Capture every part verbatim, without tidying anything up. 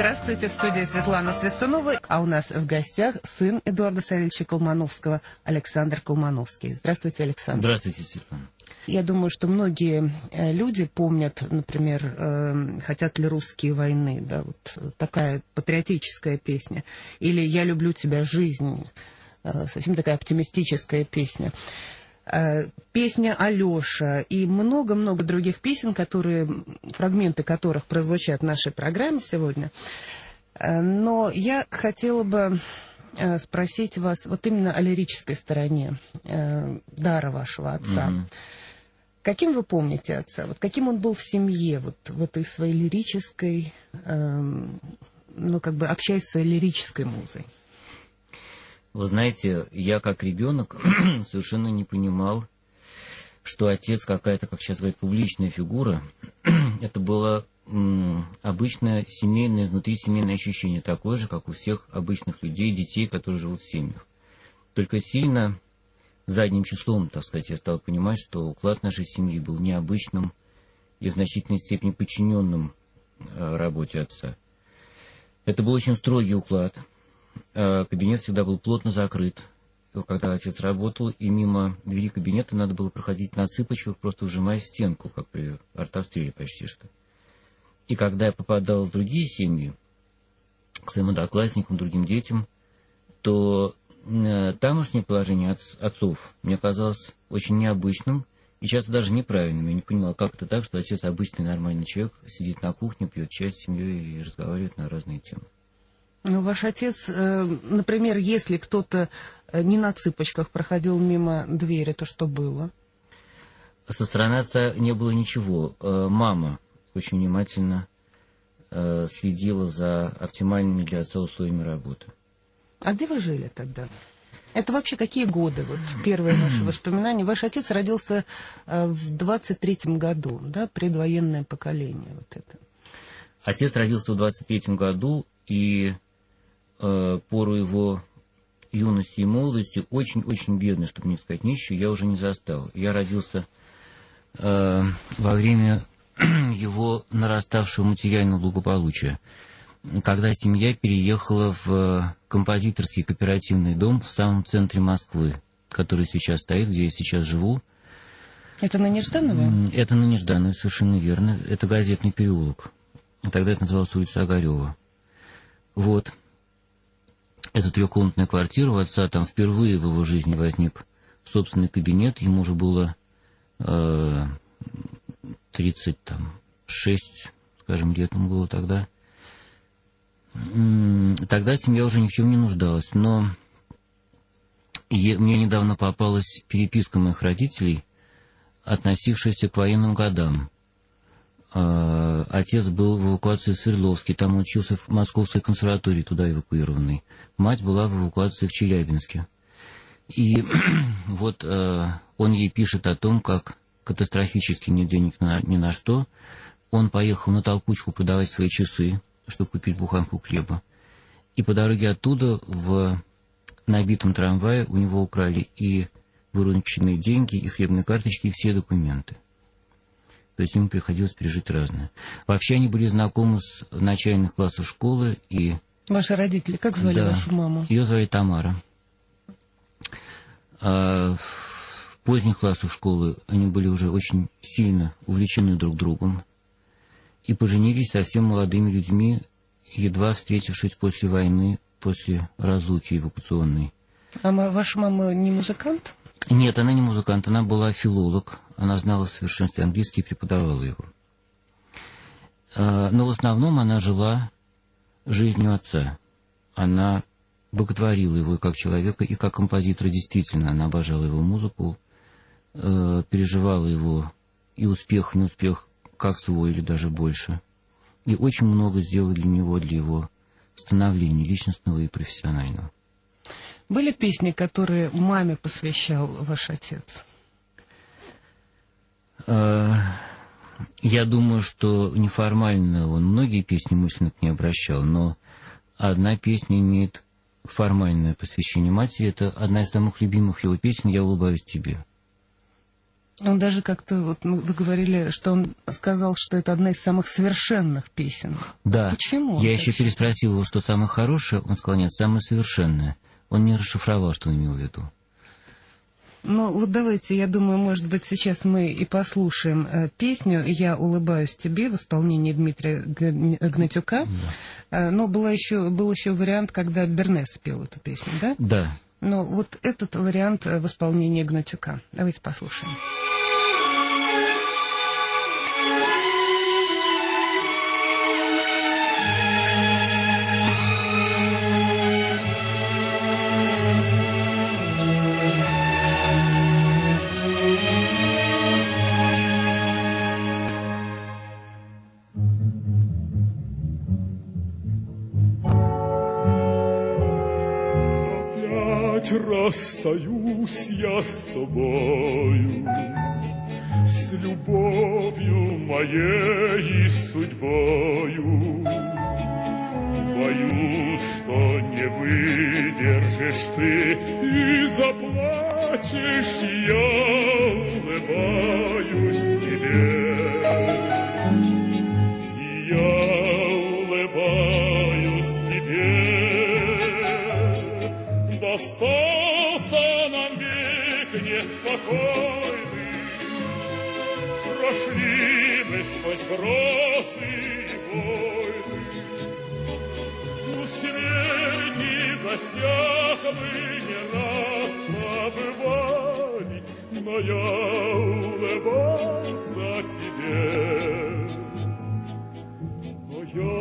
Здравствуйте, в студии Светлана Свистунова, а у нас в гостях сын Эдуарда Савельевича Колмановского, Александр Колмановский. Здравствуйте, Александр. Здравствуйте, Светлана. Я думаю, что многие люди помнят, например, «Хотят ли русские войны», да, вот такая патриотическая песня, или «Я люблю тебя, жизнь», совсем такая оптимистическая песня. Песня «Алеша» и много-много других песен, которые, фрагменты которых прозвучат в нашей программе сегодня. Но я хотела бы спросить вас вот именно о лирической стороне дара вашего отца. Mm-hmm. Каким вы помните отца? Вот каким он был в семье, вот в этой своей лирической, ну, как бы общаясь с своей лирической музой? Вы знаете, я как ребенок совершенно не понимал, что отец какая-то, как сейчас говорят, публичная фигура. Это было м, обычное семейное, внутрисемейное ощущение, такое же, как у всех обычных людей, детей, которые живут в семьях. Только сильно задним числом, так сказать, я стал понимать, что уклад нашей семьи был необычным и в значительной степени подчиненным э, работе отца. Это был очень строгий уклад. Кабинет всегда был плотно закрыт, когда отец работал, и мимо двери кабинета надо было проходить на цыпочках, просто вжимая в стенку, как при артобстреле почти что. И когда я попадал в другие семьи, к своим одноклассникам, другим детям, то тамошнее положение отцов мне казалось очень необычным и часто даже неправильным. Я не понимал, как это так, что отец, обычный нормальный человек, сидит на кухне, пьет чай с семьей и разговаривает на разные темы. Ну, ваш отец, например, если кто-то не на цыпочках проходил мимо двери, то что было? Со стороны отца не было ничего. Мама очень внимательно следила за оптимальными для отца условиями работы. А где вы жили тогда? Это вообще какие годы? Вот первые ваши воспоминания. Ваш отец родился в двадцать третьем году, да, предвоенное поколение. Вот это. Отец родился в двадцать третьем году, и э, пору его юности и молодости очень-очень бедный, чтобы не сказать нищий, я уже не застал. Я родился э, во время его нараставшего материального благополучия, когда семья переехала в композиторский кооперативный дом в самом центре Москвы, который сейчас стоит, где я сейчас живу. Это на Нежданове? Это на Нежданове, совершенно верно. Это Газетный переулок. Тогда это называлось улица Огарева. Вот. Это трехкомнатная квартира у отца. Там впервые в его жизни возник собственный кабинет. Ему уже было э, тридцать шесть, скажем, лет ему было тогда. Тогда семья уже ни в чем не нуждалась. Но мне недавно попалась переписка моих родителей, относившаяся к военным годам. Отец был в эвакуации в Свердловске, там учился в Московской консерватории, туда эвакуированный. Мать была в эвакуации в Челябинске. И вот он ей пишет о том, как катастрофически нет денег на, ни на что. Он поехал на толкучку продавать свои часы, чтобы купить буханку хлеба. И по дороге оттуда в набитом трамвае у него украли и вырученные деньги, и хлебные карточки, и все документы. То есть ему приходилось пережить разное. Вообще они были знакомы с начальных классов школы. И... Ваши родители, как звали да, вашу маму? Ее звали Тамара. А в поздних классах школы они были уже очень сильно увлечены друг другом и поженились совсем молодыми людьми, едва встретившись после войны, после разлуки эвакуационной. А ваша мама не музыкант? Нет, она не музыкант, она была филолог. Она знала в совершенстве английский и преподавала его. Но в основном она жила жизнью отца. Она боготворила его как человека и как композитора. Действительно, она обожала его музыку, переживала его и успех, и неуспех как свой или даже больше. И очень много сделала для него, для его становления личностного и профессионального. Были песни, которые маме посвящал ваш отец? Я думаю, что неформально он многие песни мысленно к ней обращал, но одна песня имеет формальное посвящение матери. Это одна из самых любимых его песен «Я улыбаюсь тебе». Он даже как-то, вот вы говорили, что он сказал, что это одна из самых совершенных песен. Да. Почему? Я еще переспросил его, что самое хорошее, он сказал, нет, самое совершенное. Он не расшифровал, что он имел в виду. Ну, вот давайте, я думаю, может быть, сейчас мы и послушаем э, песню «Я улыбаюсь тебе» в исполнении Дмитрия Гнатюка. Да. Э, но была еще, был еще вариант, когда Бернес пел эту песню, да? Да. Но вот этот вариант в исполнении Гнатюка. Давайте послушаем. Расстаюсь я с тобою, с любовью моей и судьбою. Боюсь, что не выдержишь ты и заплачешь, я улыбаюсь тебе. И я улыбаюсь тебе. Остался нам век неспокойный, прошли мы сквозь грозы и войны. У смерти в гостях мы не раз побывали, но я улыбался тебе, но я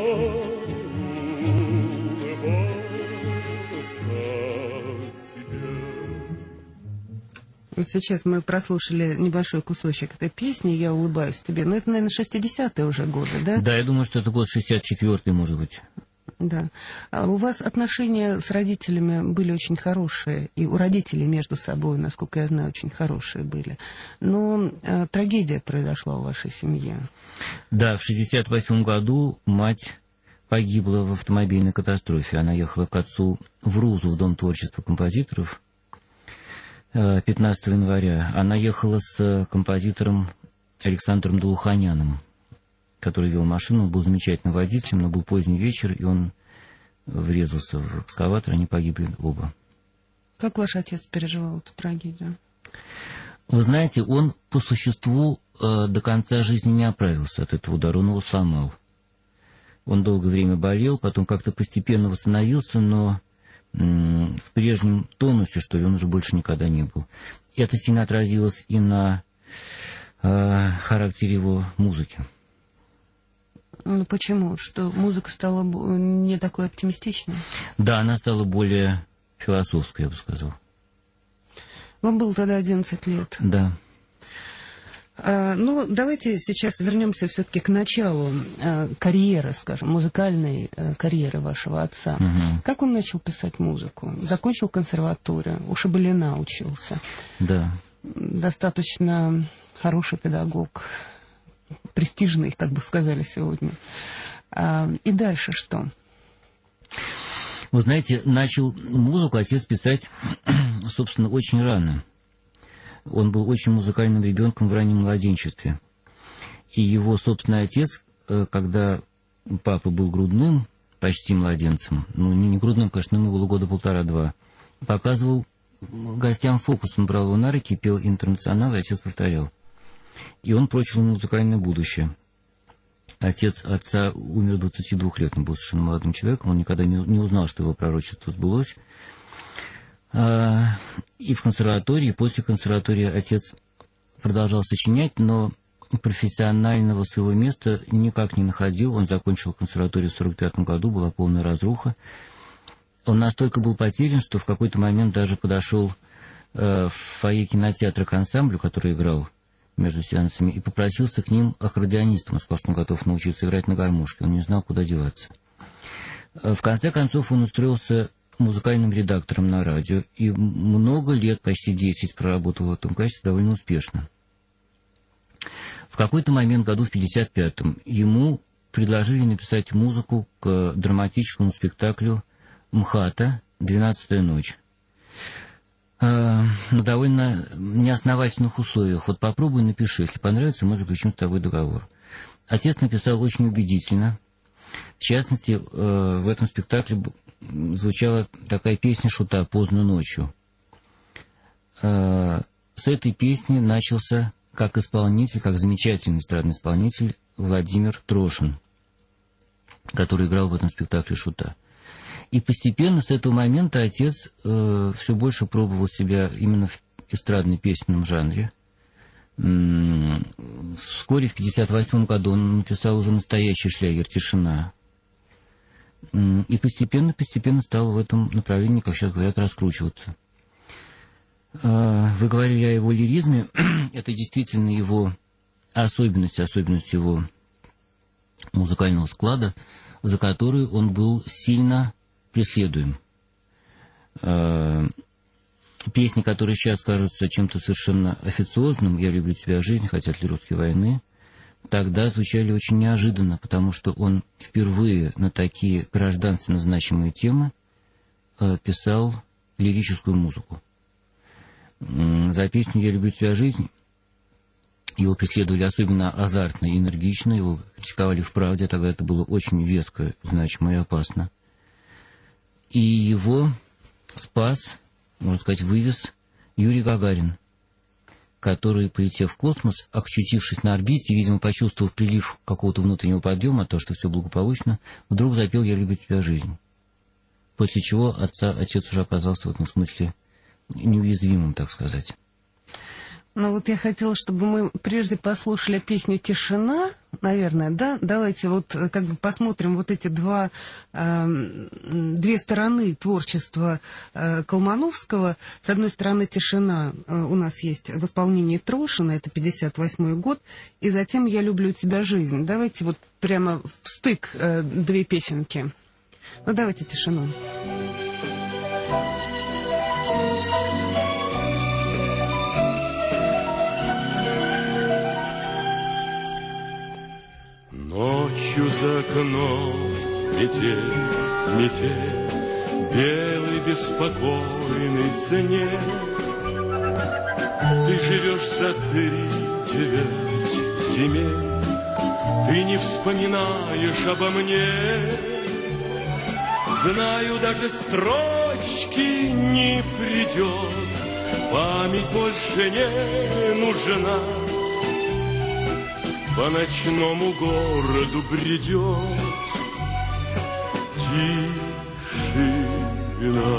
Вот сейчас мы прослушали небольшой кусочек этой песни «Я улыбаюсь тебе». Но это, наверное, шестидесятые уже годы, да? Да, я думаю, что это год шестьдесят четвёртый, может быть. Да. А у вас отношения с родителями были очень хорошие, и у родителей между собой, насколько я знаю, очень хорошие были. Но а, трагедия произошла в вашей семье. Да, в шестьдесят восьмом году мать погибла в автомобильной катастрофе. Она ехала к отцу в Рузу, в Дом творчества композиторов, пятнадцатого января. Она ехала с композитором Александром Долуханяном, который вел машину. Он был замечательным водителем, но был поздний вечер, и он врезался в экскаватор, они погибли оба. Как ваш отец переживал эту трагедию? Вы знаете, он по существу э, до конца жизни не оправился от этого удара, он его сломал. Он долгое время болел, потом как-то постепенно восстановился, но м- в прежнем тонусе, что ли, он уже больше никогда не был. И это сильно отразилось и на э, характере его музыки. Ну почему? Что музыка стала не такой оптимистичной? Да, она стала более философской, я бы сказал. Вам было тогда одиннадцать лет. Да. А, ну, давайте сейчас вернемся все-таки к началу а, карьеры, скажем, музыкальной а, карьеры вашего отца. Угу. Как он начал писать музыку? Закончил консерваторию, у Шабалина учился. Да. Достаточно хороший педагог, престижный, так бы сказали сегодня. А, и дальше что? Вы знаете, начал музыку отец писать, собственно, очень рано. Он был очень музыкальным ребенком в раннем младенчестве. И его собственный отец, когда папа был грудным, почти младенцем, ну не, не грудным, конечно, ему было года полтора-два, показывал гостям фокус, он брал его на руки, пел «Интернационал», и отец повторял. И он прочил ему музыкальное будущее. Отец отца умер двадцати двух лет, он был совершенно молодым человеком, он никогда не, не узнал, что его пророчество сбылось. А, и в консерватории, и после консерватории отец продолжал сочинять, но профессионального своего места никак не находил. Он закончил консерваторию в сорок пятом году, была полная разруха. Он настолько был потерян, что в какой-то момент даже подошел э, в фойе кинотеатра к ансамблю, который играл между сеансами, и попросился к ним аккордеонистом. Он сказал, что он готов научиться играть на гармошке. Он не знал, куда деваться. В конце концов он устроился музыкальным редактором на радио и много лет, почти десять, проработал в этом качестве довольно успешно. В какой-то момент, году в пятьдесят пятом, ему предложили написать музыку к драматическому спектаклю МХАТа «Двенадцатая ночь». на довольно неосновательных условиях. Вот попробуй, напиши, если понравится, мы заключим с тобой договор. Отец написал очень убедительно. В частности, в этом спектакле звучала такая песня Шута «Поздно ночью». С этой песни начался как исполнитель, как замечательный эстрадный исполнитель Владимир Трошин, который играл в этом спектакле Шута. И постепенно с этого момента отец э, все больше пробовал себя именно в эстрадно-песенном жанре. М-м, вскоре, в пятьдесят восьмом году, он написал уже настоящий шлягер «Тишина». М-м, и постепенно-постепенно стал в этом направлении, как сейчас говорят, раскручиваться. Э, вы говорили о его лиризме. Это действительно его особенность, особенность его музыкального склада, за которую он был сильно преследуем. Песни, которые сейчас кажутся чем-то совершенно официозным, «Я люблю тебя, жизнь», «Хотят ли русские войны», тогда звучали очень неожиданно, потому что он впервые на такие гражданственно значимые темы писал лирическую музыку. За песню «Я люблю тебя, жизнь» его преследовали особенно азартно и энергично, его критиковали в «Правде», тогда это было очень веско, значимо и опасно. И его спас, можно сказать, вывез Юрий Гагарин, который, полетев в космос, очутившись на орбите, видимо, почувствовав прилив какого-то внутреннего подъема, то, что все благополучно, вдруг запел «Я люблю тебя, жизнь». После чего отца, отец уже оказался в этом смысле неуязвимым, так сказать. Ну вот я хотела, чтобы мы прежде послушали песню «Тишина», наверное, да? Давайте вот как бы посмотрим вот эти два, э, две стороны творчества э, Колмановского. С одной стороны, «Тишина» э, у нас есть в исполнении Трошина, это пятьдесят восьмой год, и затем «Я люблю тебя, жизнь». Давайте вот прямо в стык э, две песенки. Ну давайте «Тишину». Ночью за окном метель, метель, белый беспокойный снег. Ты живешь за три, девять земель, ты не вспоминаешь обо мне. Знаю, даже строчки не придет, память больше не нужна. По ночному городу бредет тишина.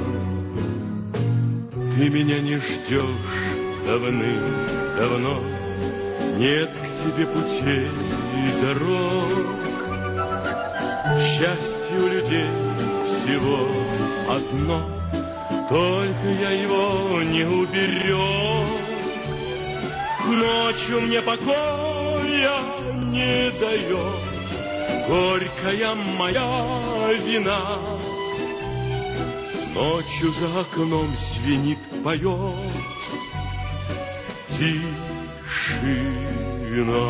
Ты меня не ждешь давным-давно, нет к тебе путей и дорог. Счастье у людей всего одно, только я его не уберег. Ночью мне покоя не дает горькая моя вина. Ночью за окном звенит, поет тишина.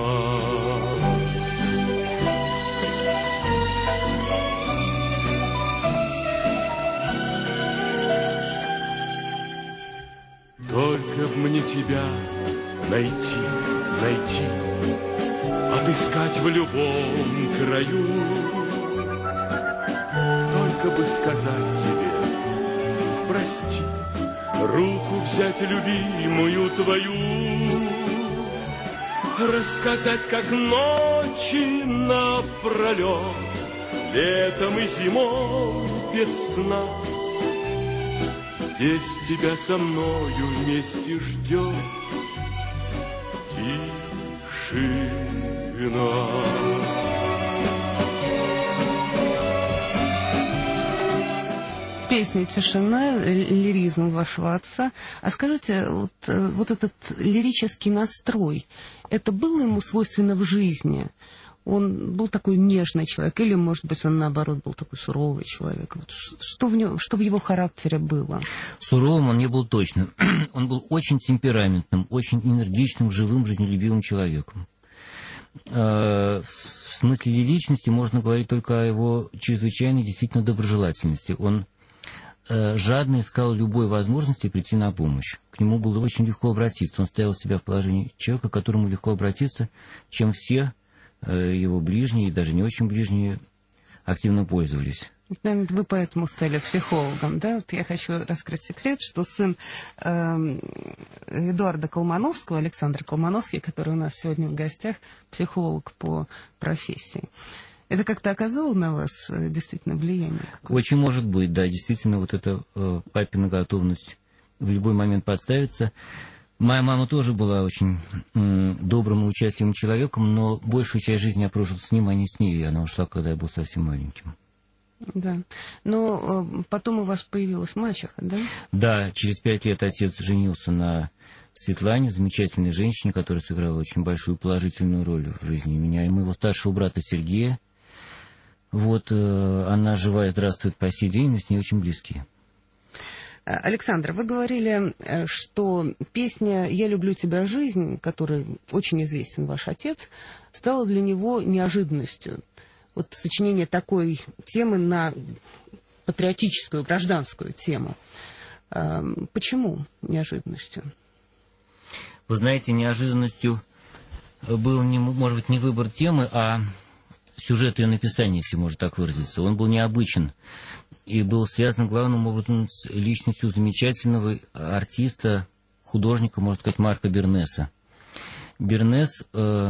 Только б мне тебя найти, найти, отыскать в любом краю. Только бы сказать тебе прости, руку взять любимую твою, рассказать, как ночи напролет, летом и зимой без сна. Здесь тебя со мною вместе ждет тишина. Песня «Тишина», лиризм вашего отца. А скажите, вот, вот этот лирический настрой, это было ему свойственно в жизни? Он был такой нежный человек, или, может быть, он, наоборот, был такой суровый человек? Вот что, в него, что в его характере было? Суровым он не был точно. Он был очень темпераментным, очень энергичным, живым, жизнелюбивым человеком. В смысле личности можно говорить только о его чрезвычайной действительно доброжелательности. Он э, жадно искал любой возможности прийти на помощь. К нему было очень легко обратиться. Он ставил себя в положении человека, к которому легко обратиться, чем все э, его ближние, и даже не очень ближние, активно пользовались. Наверное, вы поэтому стали психологом, да? Вот я хочу раскрыть секрет, что сын э, Эдуарда Колмановского, Александр Колмановский, который у нас сегодня в гостях, психолог по профессии. Это как-то оказало на вас э, действительно влияние? Какое-то? Очень может быть, да, действительно, вот эта э, папина готовность в любой момент подставиться. Моя мама тоже была очень э, добрым и участливым человеком, но большую часть жизни я прожил с ним, а не с ней. Она ушла, когда я был совсем маленьким. Да. Но э, потом у вас появилась мачеха, да? Да, через пять лет отец женился на Светлане, замечательной женщине, которая сыграла очень большую положительную роль в жизни меня и моего старшего брата Сергея. Вот, э, она жива и здравствует по сей день, мы с ней очень близкие. Александр, вы говорили, что песня «Я люблю тебя, жизнь», которой очень известен ваш отец, стала для него неожиданностью. Вот сочинение такой темы на патриотическую, гражданскую тему. Почему неожиданностью? Вы знаете, неожиданностью был, не, может быть, не выбор темы, а сюжет ее написания, если можно так выразиться. Он был необычен и был связан главным образом с личностью замечательного артиста, художника, можно сказать, Марка Бернеса. Бернес э,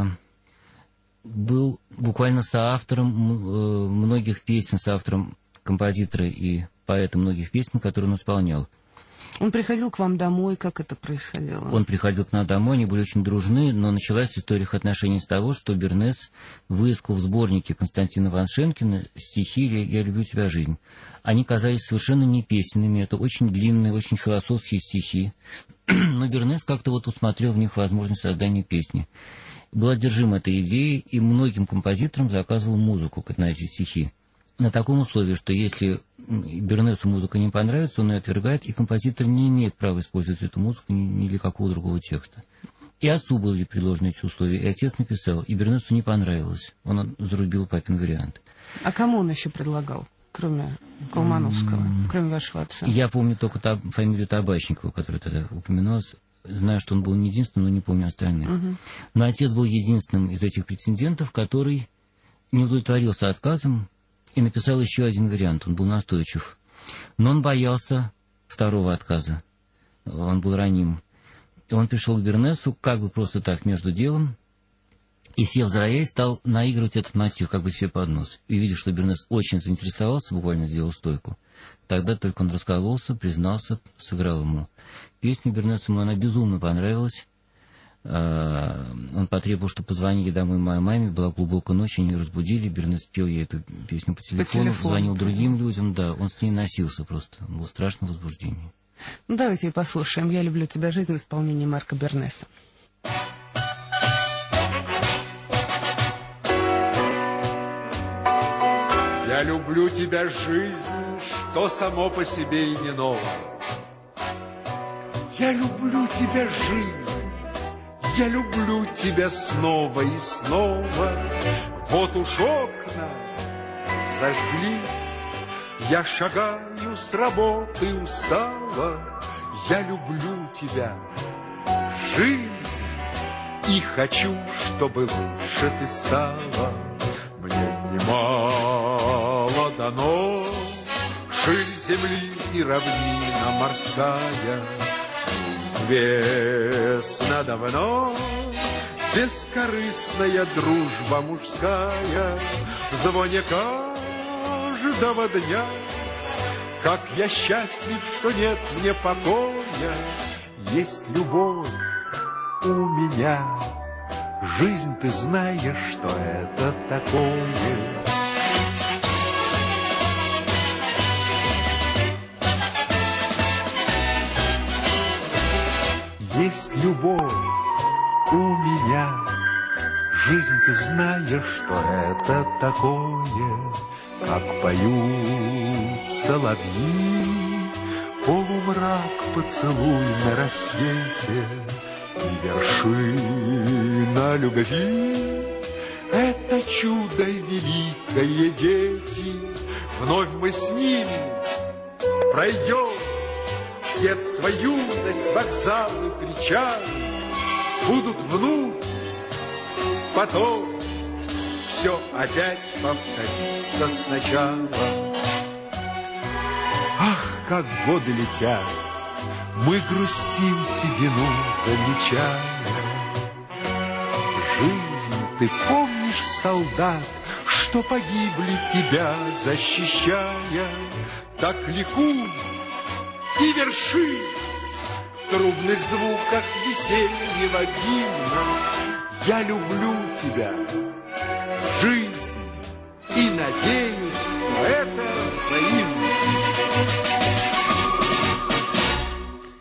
был буквально соавтором э, многих песен, соавтором композитора и поэта многих песен, которые он исполнял. Он приходил к вам домой, как это происходило? Он приходил к нам домой, они были очень дружны, но началась история их отношений с того, что Бернес выискал в сборнике Константина Ваншенкина стихи «Я люблю тебя, жизнь». Они казались совершенно не песенными, это очень длинные, очень философские стихи, но Бернес как-то вот усмотрел в них возможность создания песни. Был одержим этой идеей и многим композиторам заказывал музыку на эти стихи. На таком условии, что если Бернесу музыка не понравится, он ее отвергает, и композитор не имеет права использовать эту музыку ни для какого другого текста. И отцу были предложены эти условия, и отец написал, и Бернесу не понравилось. Он зарубил папин вариант. А кому он еще предлагал, кроме Колмановского, mm-hmm. кроме вашего отца? Я помню только та, фамилию Табачникова, которая тогда упоминалась. Знаю, что он был не единственным, но не помню остальных. Mm-hmm. Но отец был единственным из этих претендентов, который не удовлетворился отказом, и написал еще один вариант, он был настойчив. Но он боялся второго отказа, он был раним. И он пришел к Бернесу как бы просто так между делом, и, сев за рояль, стал наигрывать этот мотив как бы себе под нос. И видя, что Бернес очень заинтересовался, буквально сделал стойку, тогда только он раскололся, признался, сыграл ему песню Бернесу, ему она безумно понравилась. Он потребовал, чтобы позвонили домой моей маме, была глубокая ночь, они разбудили, Бернес пел ей эту песню по телефону, по телефону, звонил другим людям, да, он с ней носился просто, было страшное возбуждение. Ну, давайте послушаем «Я люблю тебя, жизнь» в исполнении Марка Бернеса. Я люблю тебя, жизнь, что само по себе и не ново. Я люблю тебя, жизнь, я люблю тебя снова и снова. Вот уж окна зажглись, я шагаю с работы устала. Я люблю тебя, жизнь, и хочу, чтобы лучше ты стала. Мне немало дано, ширь земли и равнина морская. Известно давно бескорыстная дружба мужская. В звоне каждого дня, как я счастлив, что нет мне покоя. Есть любовь у меня, жизнь, ты знаешь, что это такое. Есть любовь у меня, жизнь, ты знаешь, что это такое. Как поют соловьи, полумрак поцелуй на рассвете, и вершина любви — это чудо великое, дети. Вновь мы с ними пройдет детство, юность, вокзалы, причалы, будут вновь, потом все опять повторится сначала. Ах, как годы летят, мы грустим, седину замечая. Жизнь, ты помнишь, солдат, что погибли тебя защищая? Так ликуй и верши в трубных звуках весеннего гимна. Я люблю тебя, жизнь, и надеюсь, что это взаимно.